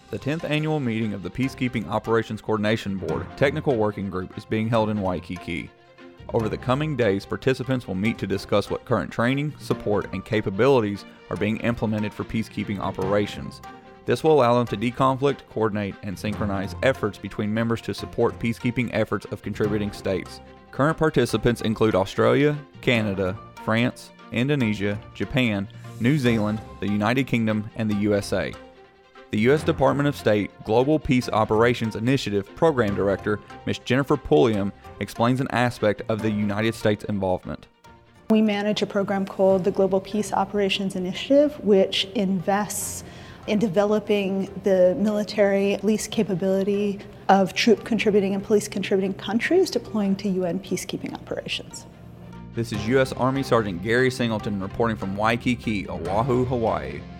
The 10th annual meeting of the Peacekeeping Operations Coordination Board Technical Working Group is being held in Waikiki. Over the coming days, participants will meet to discuss what current training, support, and capabilities are being implemented for peacekeeping operations. This will allow them to deconflict, coordinate, and synchronize efforts between members to support peacekeeping efforts of contributing states. Current participants include Australia, Canada, France, Indonesia, Japan, New Zealand, the United Kingdom, and the USA. The U.S. Department of State Global Peace Operations Initiative Program Director, Ms. Jennifer Pulliam, explains an aspect of the United States' involvement. We manage a program called the Global Peace Operations Initiative, which invests in developing the military police capability of troop contributing and police contributing countries deploying to UN peacekeeping operations. This is U.S. Army Sergeant Gary Singleton reporting from Waikiki, Oahu, Hawaii.